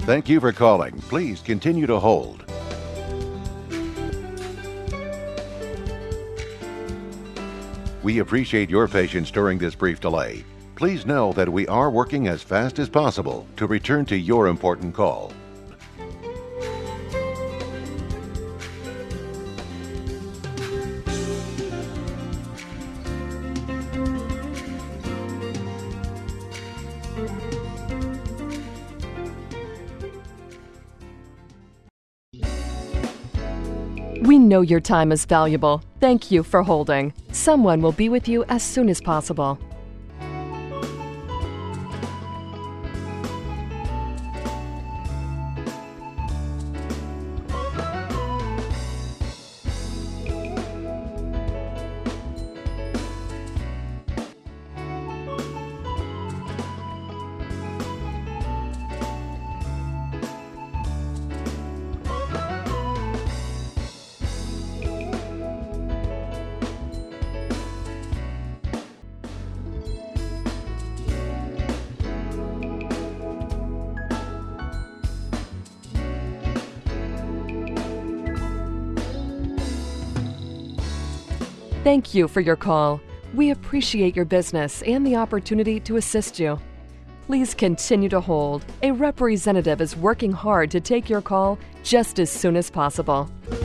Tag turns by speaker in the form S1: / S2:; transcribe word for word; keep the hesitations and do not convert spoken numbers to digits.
S1: Thank you for calling. Please continue to hold. We appreciate your patience during this brief delay. Please know that we are working as fast as possible to return to your important call.
S2: We know your time is valuable. Thank you for holding. Someone will be with you as soon as possible. Thank you for your call. We appreciate your business and the opportunity to assist you. Please continue to hold. A representative is working hard to take your call just as soon as possible.